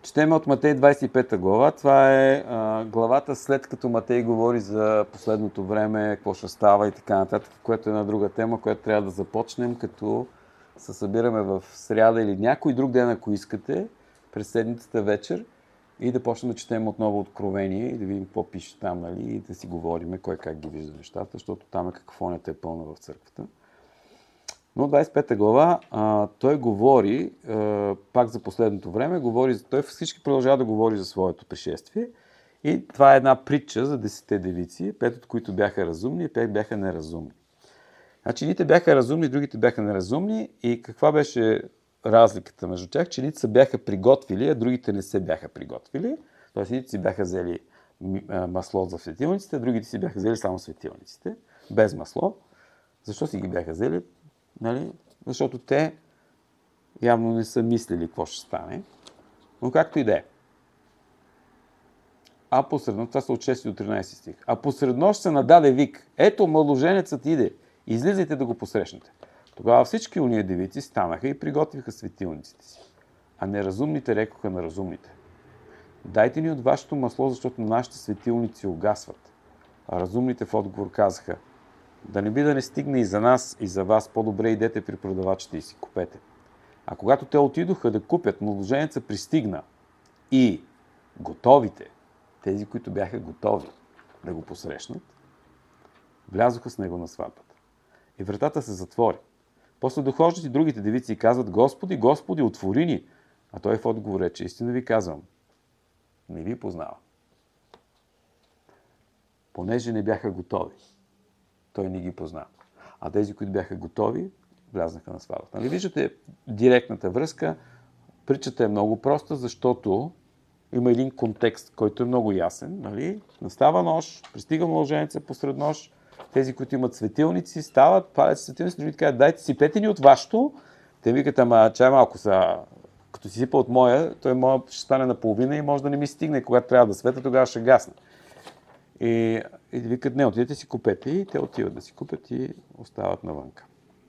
Четеме от Матей 25 глава. Това е главата след като Матей говори за последното време, какво ще става и така нататък, което е една друга тема, която трябва да започнем, като се събираме в сряда или някой друг ден, ако искате, през седмицата вечер и да почнем да четем отново Откровение и да видим какво пише там, нали, и да си говорим кой как ги вижда нещата, защото там е какофонията е пълна в църквата. Но 25 глава той говори, пак за последното време, той всички продължава да говори за своето пришествие. И това е една притча за 10 девици, 5 от които бяха разумни и 5 бяха неразумни. Значи, едните бяха разумни, другите бяха неразумни и каква беше разликата между тях? Че едните се бяха приготвили, а другите не се бяха приготвили. Тоест, едните си бяха взели масло за светилниците, а другите си бяха взели само светилниците, без масло. Защо си ги бяха взели? Нали? Защото те явно не са мислили какво ще стане. Но както и да е. А посред нощ, това са от 6 до 13 стих. А посред нощ се нададе вик. Ето, младоженецът иде. Излизайте да го посрещнете. Тогава всички уния девици станаха и приготвиха светилниците си. А неразумните рекоха на разумните: дайте ни от вашето масло, защото нашите светилници угасват. А разумните в отговор казаха: да не би да не стигне и за нас, и за вас, по-добре идете при продавачите и си купете. А когато те отидоха да купят, младоженеца пристигна и готовите, тези, които бяха готови да го посрещнат, влязоха с него на сватбата. И вратата се затвори. После дохождат и другите девици и казват: Господи, Господи, отвори ни! А той в отговор рече: истина ви казвам, не ви познава. Понеже не бяха готови, той не ги позна. А тези, които бяха готови, влязнаха на сватбата. Нали виждате директната връзка? Притчата е много проста, защото има един контекст, който е много ясен. Нали? Настава нощ, пристига младоженеца посред нощ, тези, които имат светилници, стават, палят светилници, другите казват: дайте си пете ни от вашето. Те викат: ама чай малко са, като си сипа от моя, той моя ще стане наполовина и може да не ми стигне. Когато трябва да светва, тогава ще гасне. И викат: не, отидете си купете, и те отиват да си купят и остават навънка.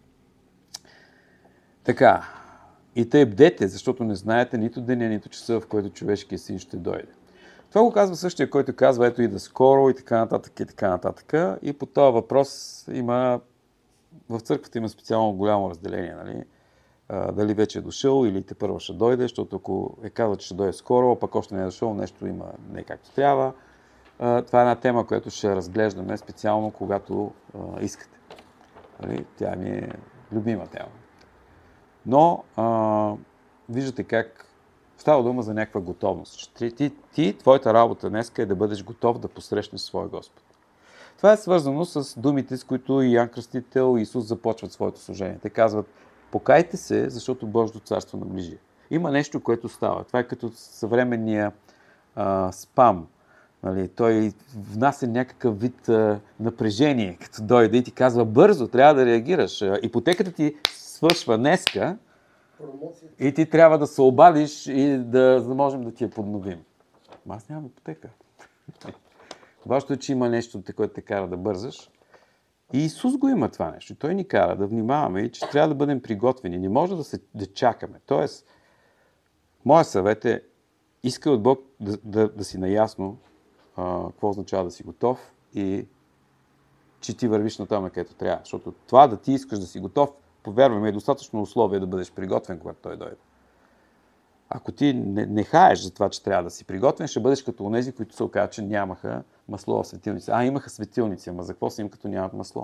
Така, и тъй бдете, защото не знаете нито деня, нито часа, в който човешкият син ще дойде. Това го казва същия, който казва: ето и да скоро, и така нататък, и така нататък. И по този въпрос в църквата има специално голямо разделение, нали? Дали вече е дошъл или тепърва ще дойде, защото ако е казал, че ще дойде скоро, а пък още не е дошъл, нещо има не както трябва. Това е една тема, която ще разглеждаме специално, когато искате. Тя ми е любима тема. Но виждате как става дума за някаква готовност. Твоята работа днес е да бъдеш готов да посрещнеш своя Господ. Това е свързано с думите, с които Йоан Кръстител и Исус започват своето служение. Те казват: покайте се, защото Божието царство наближи. Има нещо, което става. Това е като съвременния спам. Нали, той внася някакъв вид напрежение, като дойде и ти казва: бързо, трябва да реагираш. Ипотеката ти свършва днеска и ти трябва да се обадиш и да можем да ти я подновим. Аз нямам ипотека. Важното е, че има нещо, което те кара да бързаш. И Исус го има това нещо. Той ни кара да внимаваме и че трябва да бъдем приготвени. Не може да чакаме. Тоест, моят съвет е: искай от Бог да си наясно какво означава да си готов и че ти вървиш на това, където трябва. Защото това да ти искаш да си готов, повярваме, е достатъчно условие да бъдеш приготвен, когато той дойде. Ако ти не хаеш за това, че трябва да си приготвен, ще бъдеш като онези, които се оказа, че нямаха масло в светилници. Имаха светилници, ама за какво са им, като нямат масло?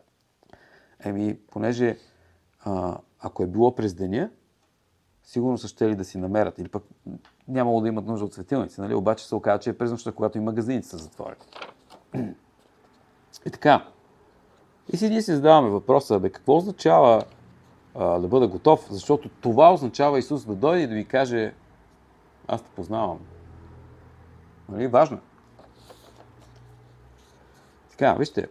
Понеже ако е било през деня, сигурно са щели да си намерят. Или пък нямало да имат нужда от светилници. Нали? Обаче се оказа, че е през нощта, когато и магазините са затворени. И така. И ние си задаваме въпроса: какво означава да бъда готов? Защото това означава Исус да дойде и да ви каже: аз те познавам. Нали? Важно. Така, вижте.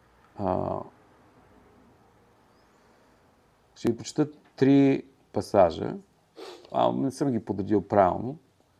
Ще ви прочета 3 пасажа. Не съм ги подредил правилно.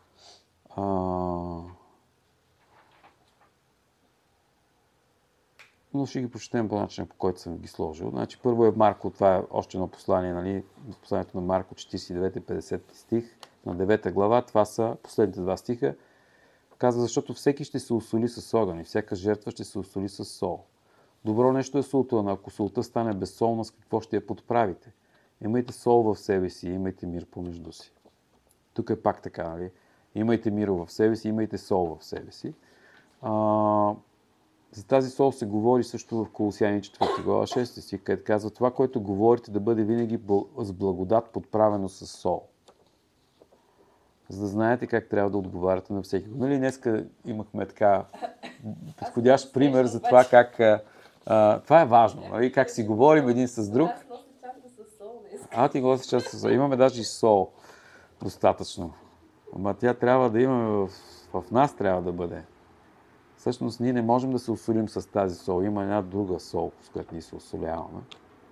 Но ще ги прочетем по начина, по който съм ги сложил. Значи, първо е Марко, това е още едно послание, нали? Посланието на Марко, 49-50 стих. на 9 глава, това са последните два стиха. Казва, защото всеки ще се осоли с огън и всяка жертва ще се осоли с сол. Добро нещо е солта, но ако солта стане безсолна, с какво ще я подправите? Имайте сол в себе си, имайте мир помежду си. Тук е пак така, нали? Имайте мир в себе си, имайте сол в себе си. За тази сол се говори също в Колосяни 4 глава 6 стих, където казва това, което говорите да бъде винаги с благодат подправено с сол. За да знаете как трябва да отговаряте на всеки. Нали, днеска имахме така подходящ пример за това как... това е важно, нали? Как си говорим един с друг. Аз нося чашка с сол. Ти го носиш чашка с сол. Имаме даже и сол. Достатъчно. Ама тя трябва да имаме в нас трябва да бъде. Всъщност ние не можем да се осолим с тази сол. Има една друга сол, с която ние се осоляваме.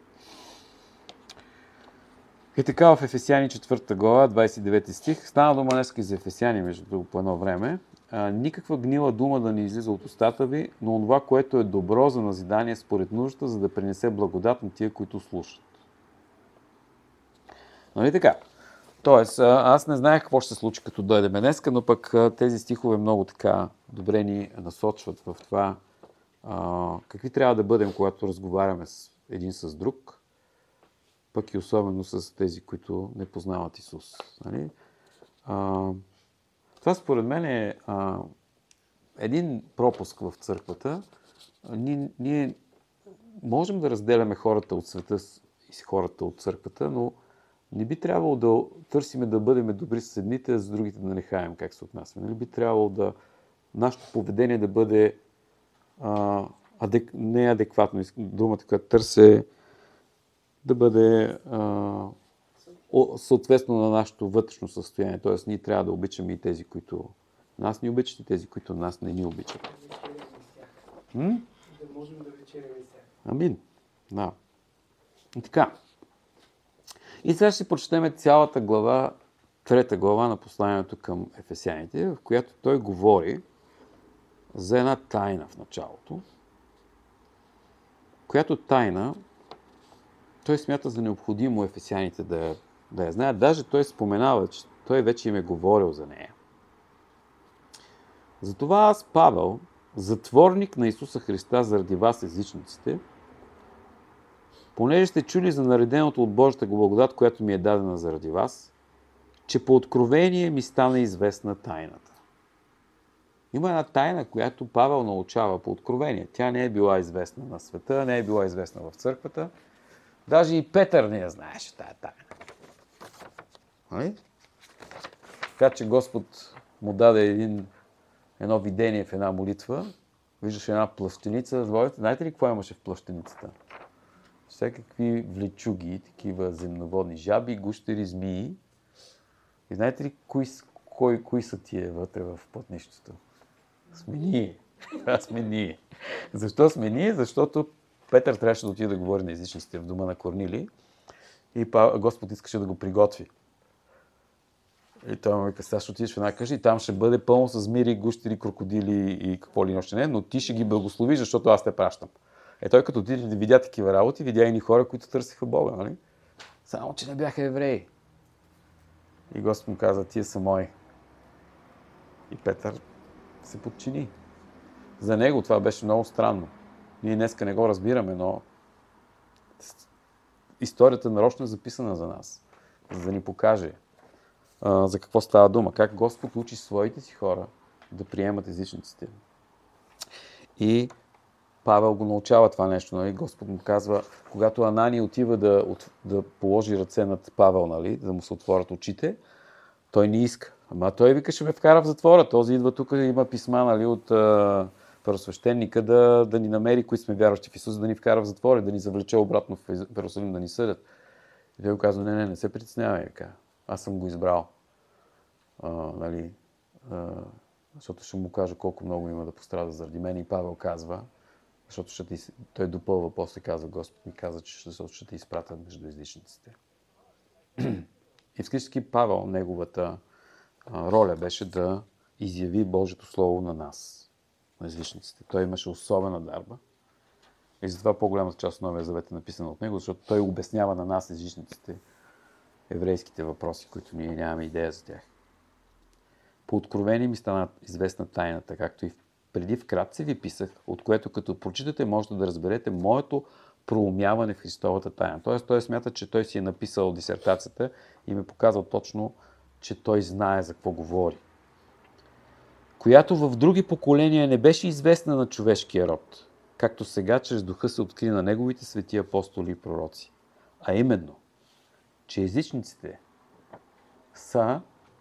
И така в Ефесяни 4 глава, 29 стих, стана дума днеска и за Ефесяни, между другото, по едно време. Никаква гнила дума да не излиза от устата ви, но това, което е добро за назидание според нуждата, за да принесе благодат на тия, които слушат. Нали така? Тоест, аз не знаех какво ще се случи като дойдем днеска, но пък тези стихове много така добре ни насочват в това какви трябва да бъдем, когато разговаряме един с друг, пък и особено с тези, които не познават Исус. Нали? Това според мен е един пропуск в църквата. Ние можем да разделяме хората от света и хората от църквата, но не би трябвало да търсиме да бъдем добри с едните, а за другите да не хаем как се отнасяме. Нали? Би трябвало да нашето поведение да бъде неадекватно. Думата, която търся, да бъде съответно на нашето вътрешно състояние. Тоест, ние трябва да обичаме и тези, които нас ни обичат, и тези, които нас не ни обичат. Да можем да вечеряме сега. Амин. Да. И така. И сега ще прочетем цялата глава, 3 глава на посланието към Ефесяните, в която той говори за една тайна в началото, която тайна той смята за необходимо ефесяните да я знаят. Даже той споменава, че той вече им е говорил за нея. Затова аз, Павел, затворник на Исуса Христа заради вас езичниците, понеже сте чули за нареденото от Божията благодат, която ми е дадена заради вас, че по откровение ми стана известна тайната. Има една тайна, която Павел научава по откровение. Тя не е била известна на света, не е била известна в църквата. Даже и Петър не я знаеше тая тайна. Нали? Така че Господ му даде едно видение в една молитва. Виждаше една плащеница. Знаете ли какво имаше в плащеницата? Всякакви влечуги, такива земноводни жаби, гущери, змии. И знаете ли кои са тия вътре в плътнището? Сме ние. Това сме ние. Защо сме ние? Защото Петър трябваше да отиде да говори на езичниците в дома на Корнилий и Господ искаше да го приготви. И той му вика, сега ще отидеш в една къща и там ще бъде пълно с змири, гущери, крокодили и какво ли още не, но ти ще ги благословиш, защото аз те пращам. Той като отиде да видя такива работи, видя и хора, които търсиха Бога, нали? Само, че не бяха евреи. И Господ му каза, тия са мои. И Петър се подчини. За него това беше много странно. Ние днеска не го разбираме, но историята нарочно е записана за нас, за да ни покаже за какво става дума, как Господ учи своите си хора да приемат езичниците. И Павел го научава това нещо, нали? Господ му казва, когато Анания отива да положи ръце над Павел, нали? Да му се отворят очите, той не иска. Ама той вика, ще ме вкара в затвора. Този идва тук, има писма, нали, от първосвещеника да ни намери, които сме вярващи в Исус, да ни вкара в затвора, да ни завлече обратно в Иерусалим, да ни съдят. И той го казва, не се притеснявай, вика. Аз съм го избрал. Нали, защото ще му кажа колко много има да пострада заради мен. И Павел казва, защото той допълва, после казва, Господ ми каза, че ще те изпратят между езичниците. И всички Павел, неговата роля беше да изяви Божието Слово на нас, на езичниците. Той имаше особена дарба. И затова по-голямата част от Новия Завет е написана от него, защото той обяснява на нас, езичниците, еврейските въпроси, които ние нямаме идея за тях. По откровение ми стана известна тайната, както и преди вкратце ви писах, от което като прочитате можете да разберете моето проумяване в Христовата тайна. Тоест, той смята, че той си е написал дисертацията и ме показал точно, че той знае за какво говори. Която в други поколения не беше известна на човешкия род, както сега чрез духа се откри на неговите свети апостоли и пророци. А именно, че езичниците са,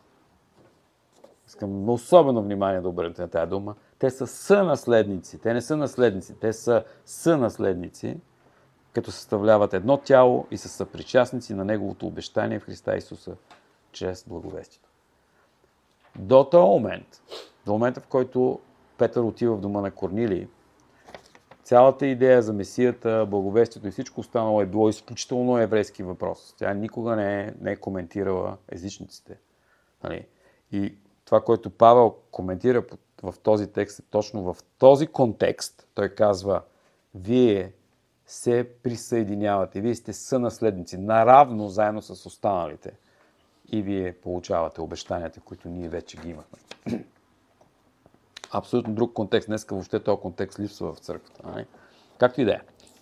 искам особено внимание да обърнете на тази дума, те са сънаследници, те не са наследници, те са сънаследници, като съставляват едно тяло и са съпричастници на неговото обещание в Христа Исуса чрез благовестието. До този момент, до момента, в който Петър отива в дома на Корнилий, цялата идея за Месията, благовестието и всичко останало е било изключително еврейски въпрос. Тя никога не е коментирала езичниците. Нали? И това, което Павел коментира в този текст, е точно в този контекст. Той казва, вие се присъединявате, вие сте сънаследници, наравно заедно с останалите. И вие получавате обещанията, които ние вече ги имахме. Абсолютно друг контекст. Днеска въобще този контекст липсва в църквата. Нали? Както и да е.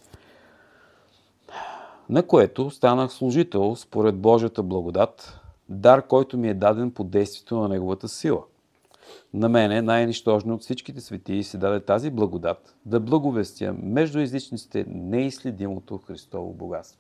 На което станах служител според Божията благодат, дар, който ми е даден по действието на неговата сила. На мене, най-нищожно от всичките светии, се даде тази благодат да благовестя между езичниците неизследимото Христово богатство.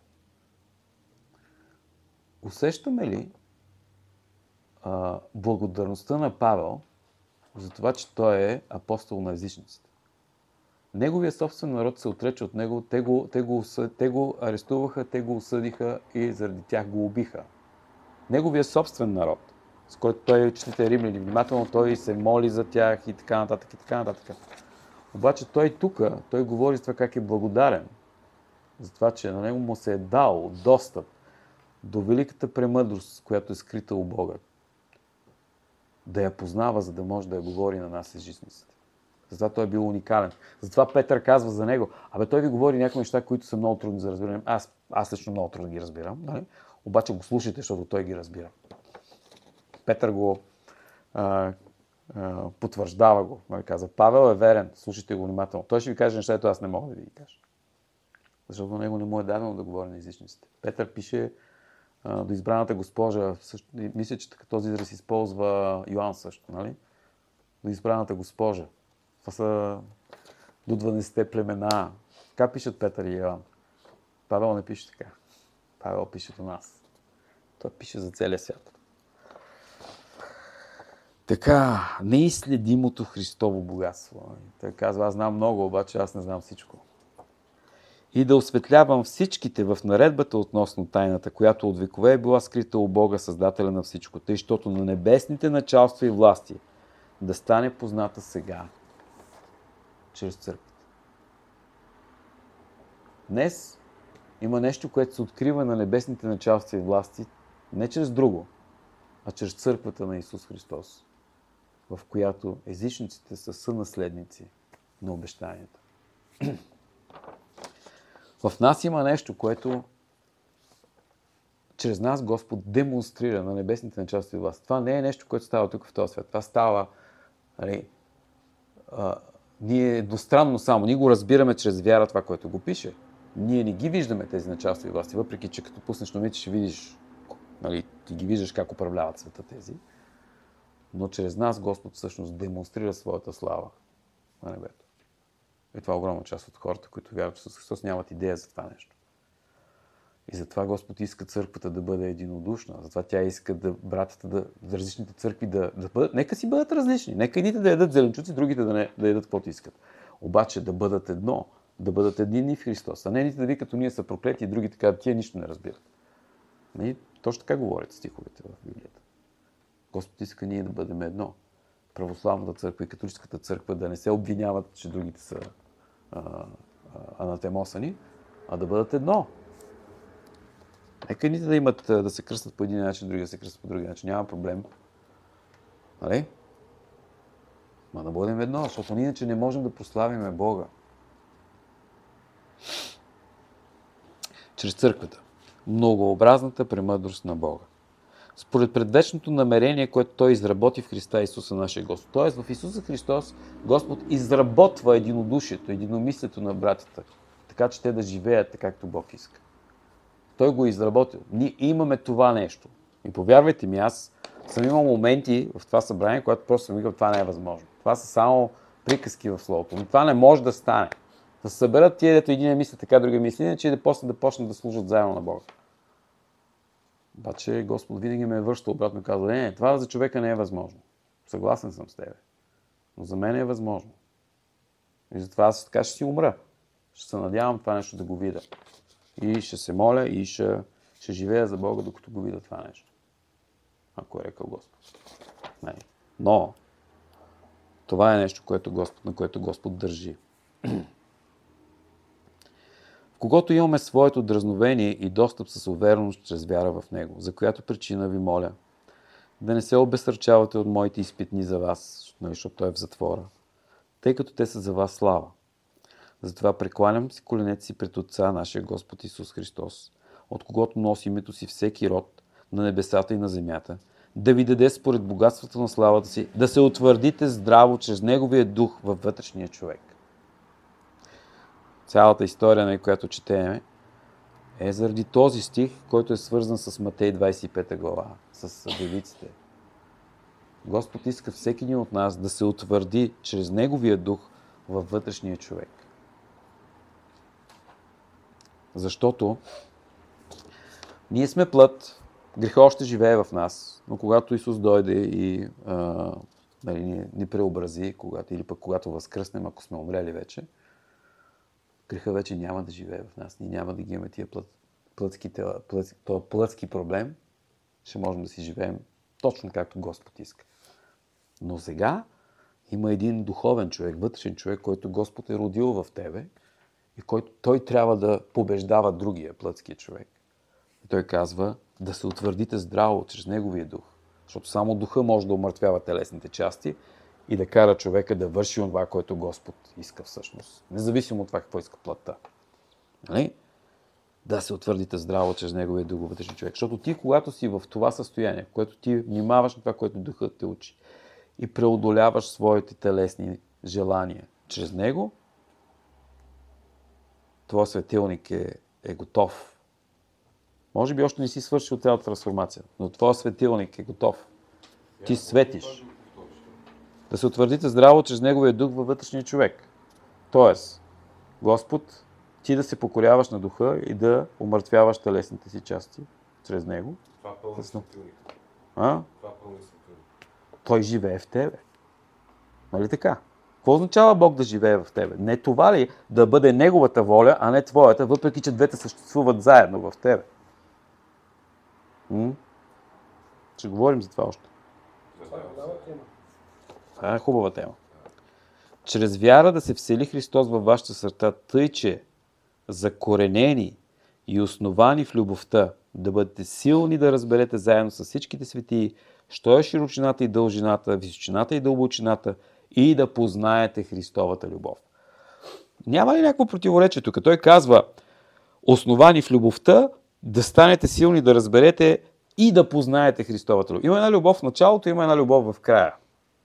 Усещаме ли благодарността на Павел за това, че той е апостол на езичниците? Неговия собствен народ се отрече от него, те го арестуваха, те го осъдиха и заради тях го убиха. Неговия собствен народ, с който той, четите римляни внимателно, той се моли за тях и така нататък, и така нататък. Обаче той той говори за това как е благодарен, за това, че на него му се е дал достъп до великата премъдрост, която е скрита у Бога. Да я познава, за да може да я говори на нас езичниците. Затова той е бил уникален. Затова Петър казва за него, той ви говори някои неща, които са много трудни за разбиране. Аз лично много трудно ги разбирам, нали? Обаче го слушайте, защото той ги разбира. Петър го потвърждава го. Казва, Павел е верен, слушайте го внимателно. Той ще ви каже неща, които аз не мога да ви кажа. Защото на него не му е дадено да говори на езичниците. Петър пише до избраната госпожа, мисля, че този израз използва Йоан също, нали? До избраната госпожа. Това са до 12 племена. Така пишат Петър и Йоан. Павел не пише така. Павел пише до нас. Той пише за целия свят. Така, неизследимото Христово богатство. Той казва, аз знам много, обаче аз не знам всичко. И да осветлявам всичките в наредбата относно тайната, която от векове е била скрита у Бога, Създателя на всичко, тъй, щото на небесните началства и власти да стане позната сега, чрез църквата. Днес има нещо, което се открива на небесните началства и власти не чрез друго, а чрез църквата на Исус Христос, в която езичниците са сънаследници на обещанията. В нас има нещо, което чрез нас Господ демонстрира на небесните началства и власти. Това не е нещо, което става тук в този свят. Това става, ние едностранно само. Ние го разбираме чрез вяра това, което го пише. Ние не ги виждаме тези началства и власти, въпреки че като пуснеш новите ще видиш, ти ги виждаш как управляват света тези. Но чрез нас Господ всъщност демонстрира своята слава на небето. И това е огромна част от хората, които вярват в Христос, нямат идея за това нещо. И затова Господ иска църквата да бъде единодушна. Затова тя иска братята, различните църкви да бъдат. Нека си бъдат различни. Нека едните да ядат зеленчуци, другите да ядат каквото искат. Обаче да бъдат едно. Да бъдат единни в Христос. А не едните да ви като ние са проклети и другите казват, тия нищо не разбират. Точно така говорят стиховете в Библията. Господ иска ние да бъдем едно. Православната църква и католическата църква да не се обвиняват, че другите са анатемосани, а да бъдат едно. Нека едните да имат да се кръстят по един начин, други да се кръстят по други начин. Няма проблем. Нали? Да бъдем едно, защото иначе не можем да прославиме Бога. Чрез църквата. многообразната премъдрост на Бога. Според предвечното намерение, което Той изработи в Христа Исуса нашия Господ. Тоест в Исуса Христос Господ изработва единодушието, единомислието на братята, така че те да живеят така, както Бог иска. Той го е изработил. Ние имаме това нещо. И повярвайте ми, аз съм имал моменти в това събрание, когато просто съм викал, това не е възможно. Това са само приказки в Словото. Но това не може да стане. Да се съберат тия, дето един мисли така, другия мисли, иначе да почнат да служат заедно на Бога. Обаче Господ винаги ме е връщал обратно и казва, не, това за човека не е възможно. Съгласен съм с тебе. Но за мен е възможно. И затова аз така ще си умра. Ще се надявам това нещо да го видя. И ще се моля и ще живея за Бога, докато го видя това нещо. Ако е рекал Господ. Не. Но това е нещо, на което Господ държи. В когото имаме своето дразновение и достъп с увереност чрез вяра в Него, за която причина ви моля да не се обезсърчавате от моите изпитни за вас, защото Той е в затвора, тъй като те са за вас слава. Затова прекланям си коленете си пред Отца, нашия Господ Исус Христос, от когото носи името си всеки род на небесата и на земята, да ви даде според богатството на славата си, да се утвърдите здраво чрез Неговия дух във вътрешния човек. Цялата история, на която четеме, е заради този стих, който е свързан с Матей 25 глава, с девиците. Господ иска всеки един от нас да се утвърди чрез Неговия дух във вътрешния човек. Защото ние сме плът, греха още живее в нас, но когато Исус дойде и ни преобрази, когато възкръснем, ако сме умрели вече, греха вече няма да живее в нас. Ние няма да ги имаме тия плътски проблем. Ще можем да си живеем точно както Господ иска. Но сега има един духовен човек, вътрешен човек, който Господ е родил в тебе и който той трябва да побеждава другия плътския човек. И той казва да се утвърдите здраво чрез Неговия дух. Защото само духа може да умъртвява телесните части и да кара човека да върши това, което Господ иска всъщност. Независимо от това какво иска плътта. Нали? Да се утвърдите здраво чрез Неговия дух вътрешен човек. Защото ти, когато си в това състояние, в което ти внимаваш на това, което духът те учи и преодоляваш своите телесни желания чрез него, твой светилник е готов. Може би още не си свършил цялата трансформация, но твой светилник е готов. Ти светиш. Да се утвърдите здраво чрез Неговия дух във вътрешния човек. Тоест, Господ, ти да се покоряваш на духа и да умъртвяваш телесните си части чрез него. Това пълни светилник. Това пълни светилник. Той живее в тебе. Нали така? Какво означава Бог да живее в тебе? Не това ли да бъде Неговата воля, а не твоята, въпреки че двете съществуват заедно в тебе? Ще говорим за това още. Това е хубава тема. Чрез вяра да се всели Христос във вашата сърца, тъй че закоренени и основани в любовта, да бъдете силни да разберете заедно с всичките светии, що е широчината и дължината, височината и дълбочината и да познаете Христовата любов. Няма ли някакво противоречие тук? Той казва, основани в любовта, да станете силни да разберете и да познаете Христовата любов. Има една любов в началото, има една любов в края.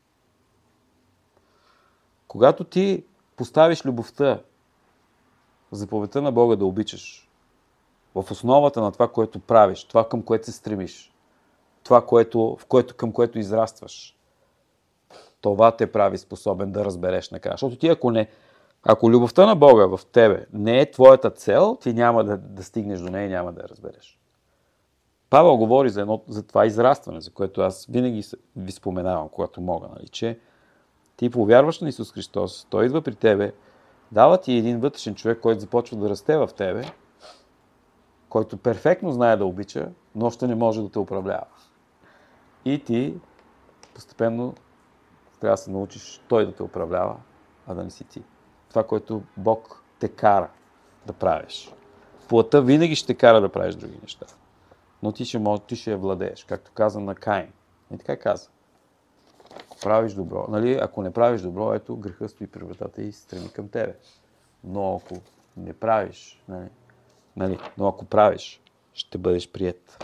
Когато ти поставиш любовта, заповедта на Бога да обичаш, в основата на това, което правиш, това към което се стремиш, това, към което израстваш, това те прави способен да разбереш накрая. Защото ти, ако любовта на Бога в тебе не е твоята цел, ти няма да стигнеш до нея и няма да я разбереш. Павел говори за това израстване, за което аз винаги ви споменавам, когато мога, нали, че ти повярваш на Исус Христос, Той идва при тебе, дава ти един вътрешен човек, който започва да расте в тебе, който перфектно знае да обича, но още не може да те управлява. И ти постепенно трябва да се научиш Той да те управлява, а да не си ти. Това, което Бог те кара да правиш. Плътта винаги ще те кара да правиш други неща. Но ти ще я владееш, както каза на Каин. И така каза. Ако правиш добро, ако не правиш добро, ето греха стои при вратата и се стреми към тебе. Но ако не правиш, но ако правиш, ще бъдеш приет.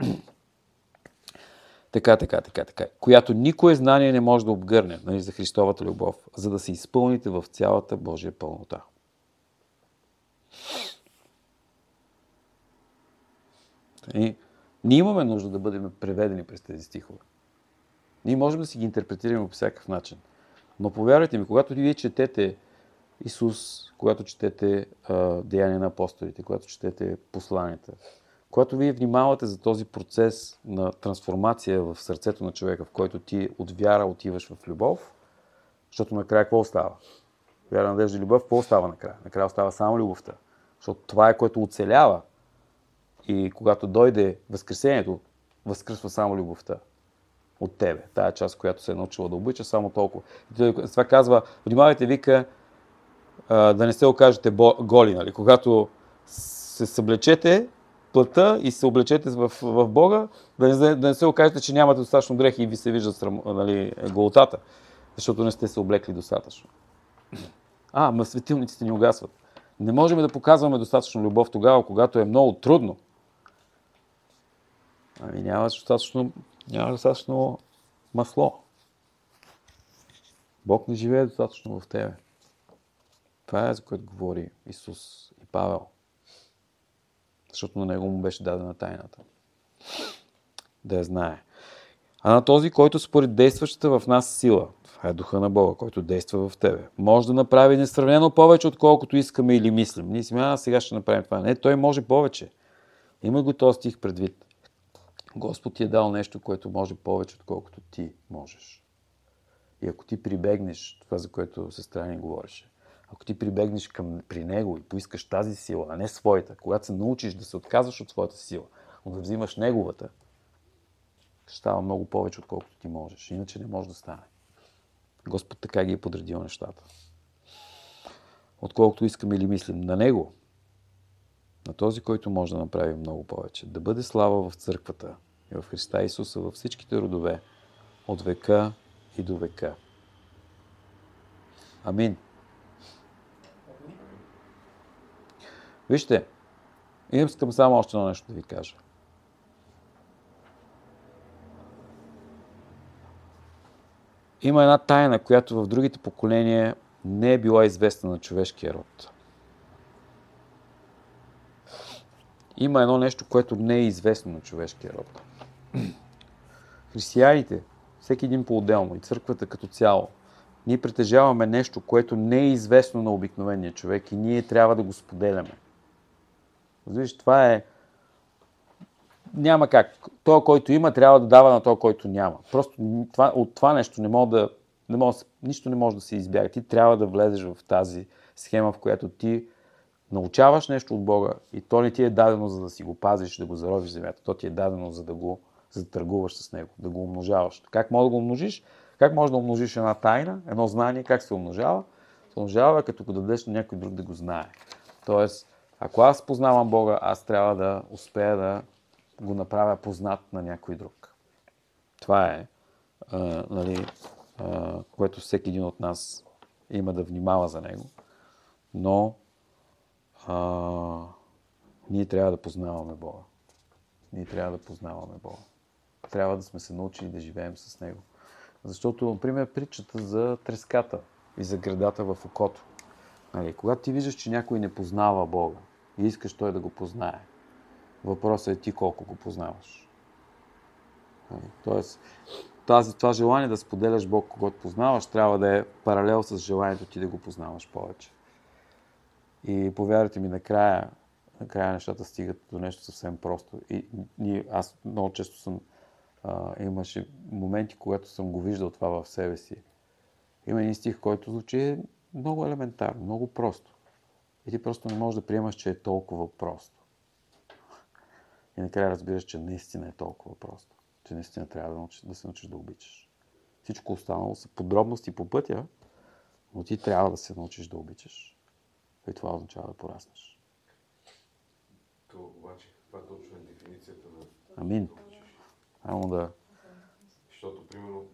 Така. Която никое знание не може да обгърне, нали, за Христовата любов, за да се изпълните в цялата Божия пълнота. И ние имаме нужда да бъдем преведени през тези стихове. Ние можем да си ги интерпретираме по всякакъв начин. Но повярвайте ми, когато вие четете Исус, когато четете Деяния на апостолите, когато четете посланията, когато вие внимавате за този процес на трансформация в сърцето на човека, в който ти от вяра отиваш в любов, защото накрая какво остава? Вяра, надежда и любов, какво остава накрая? Накрая остава само любовта. Защото това е, което оцелява. И когато дойде Възкресението, възкръсва само любовта от тебе. Тая част, която се е научила да обича, само толкова. И той това казва, внимавайте, вика, да не се окажете голи, нали? Когато се съблечете плътта и се облечете в Бога, да не се окажете, че нямате достатъчно грехи и ви се виждат нали, голотата, защото не сте се облекли достатъчно. Светилниците ни угасват. Не можем да показваме достатъчно любов тогава, когато е много трудно. Няма достатъчно масло. Бог не живее достатъчно в тебе. Това е, за което говори Исус и Павел. Защото на него му беше дадена тайната. Да я знае. А на този, който според действащата в нас сила, това е духа на Бога, който действа в тебе, може да направи несравнено повече, отколкото искаме или мислим. Ние си сега ще направим това. Не, той може повече. Има го този стих предвид. Господ ти е дал нещо, което може повече, отколкото ти можеш. И ако ти прибегнеш, това за което сестра ни говореше, ако ти прибегнеш при него и поискаш тази сила, а не своята, когато се научиш да се отказваш от своята сила, но да взимаш неговата, ще става много повече, отколкото ти можеш. Иначе не може да стане. Господ така ги е подредил нещата. Отколкото искаме или мислим на него, на този, който може да направи много повече. Да бъде слава в църквата и в Христа Исуса във всичките родове, от века и до века. Амин. Вижте, искам само още едно нещо да ви кажа. Има една тайна, която в другите поколения не е била известна на човешкия род. Има едно нещо, което не е известно на човешкия род. Християните, всеки един по-отделно и църквата като цяло, ние притежаваме нещо, което не е известно на обикновения човек и ние трябва да го споделяме. Виж, това е... Няма как. Той, който има, трябва да дава на този, който няма. Просто от това нещо нищо не може да се избяга. Ти трябва да влезеш в тази схема, в която ти научаваш нещо от Бога и то не ти е дадено, за да си го пазиш, да го заровиш в земята. То ти е дадено, за да търгуваш с него, да го умножаваш. Как може да го умножиш? Как може да умножиш една тайна, едно знание? Как се умножава? Се умножава, като го дадеш на някой друг да го знае. Тоест, ако аз познавам Бога, аз трябва да успея да го направя познат на някой друг. Това е, което всеки един от нас има да внимава за него. Но ние трябва да познаваме Бога. Трябва да сме се научили да живеем с Него. Защото, например, притчата за треската и за гредата в окото. Когато ти виждаш, че някой не познава Бога и искаш той да го познае, въпросът е ти колко го познаваш. Тоест, това желание да споделяш Бог, когато познаваш, трябва да е паралел с желанието ти да го познаваш повече. И повярвайте ми, накрая нещата стигат до нещо съвсем просто. Аз много често имаше моменти, когато съм го виждал това в себе си. Има един стих, който звучи много елементарно, много просто. И ти просто не можеш да приемаш, че е толкова просто. И накрая разбираш, че наистина е толкова просто. Че наистина трябва да се научиш да обичаш. Всичко останало са подробности по пътя, но ти трябва да се научиш да обичаш. И това означава да пораснеш. Обаче, каква точно е дефиницията на... Амин. Само да... Защото, примерно,